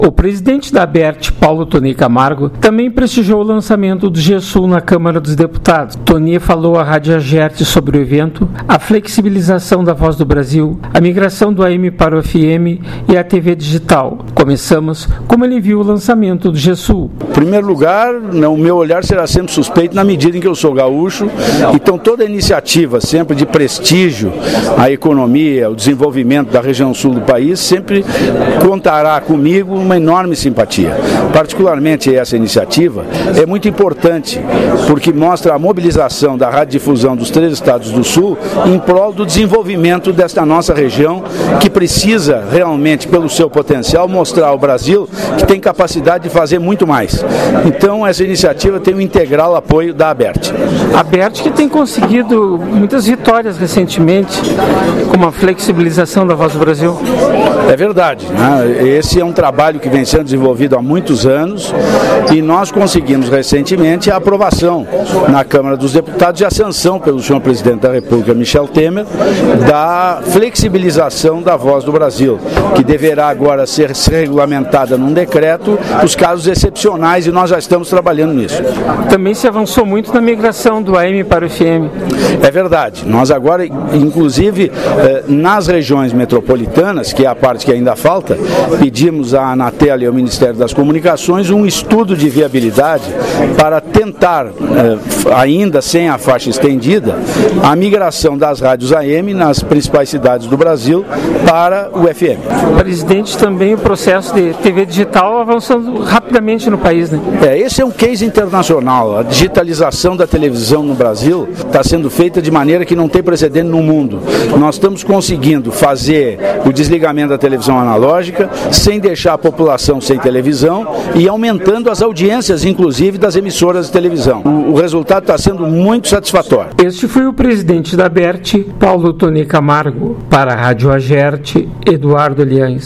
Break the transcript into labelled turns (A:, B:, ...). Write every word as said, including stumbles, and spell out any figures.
A: O presidente da Aberte, Paulo Tony Camargo, também prestigiou o lançamento do G Sul na Câmara dos Deputados. Tony falou à Rádio Agerte sobre o evento, a flexibilização da Voz do Brasil, a migração do A M para o F M e a T V digital. Começamos como ele viu o lançamento do G Sul.
B: Em primeiro lugar, o meu olhar será sempre suspeito na medida em que eu sou gaúcho, então toda iniciativa sempre de prestígio à economia, ao desenvolvimento da região sul do país, sempre contará comigo uma enorme simpatia. Particularmente essa iniciativa é muito importante porque mostra a mobilização da radiodifusão dos três estados do sul em prol do desenvolvimento desta nossa região, que precisa realmente, pelo seu potencial, mostrar ao Brasil que tem capacidade de fazer muito mais. Então essa iniciativa tem um integral apoio da Aberte.
A: A Aberte que tem conseguido muitas vitórias recentemente, como a flexibilização da Voz do Brasil.
B: É verdade, né? Esse é um trabalho que vem sendo desenvolvido há muitos anos e nós conseguimos recentemente a aprovação na Câmara dos Deputados e a sanção pelo senhor presidente da República, Michel Temer, da flexibilização da Voz do Brasil, que deverá agora ser regulamentada num decreto os casos excepcionais e nós já estamos trabalhando nisso.
A: Também se avançou muito na migração do A M para o F M.
B: É verdade. Nós agora, inclusive, nas regiões metropolitanas, que é a parte que ainda falta, pedimos à Anatel e ao Ministério das Comunicações um estudo de viabilidade para tentar, ainda sem a faixa estendida, a migração das rádios A M nas principais cidades do Brasil para o F M.
A: Presidente, também o processo de T V digital avançando rapidamente no país, né?
B: É, esse é um case internacional. A digitalização da televisão no Brasil está sendo feita de maneira que não tem precedente no mundo. Nós estamos conseguindo fazer o desligamento da televisão analógica sem deixar a população sem televisão e aumentando as audiências, inclusive, das emissoras de televisão. O, o resultado está sendo muito satisfatório.
A: Este foi o presidente da Aberte, Paulo Tony Camargo. Para a Rádio Agerte, Eduardo Liães.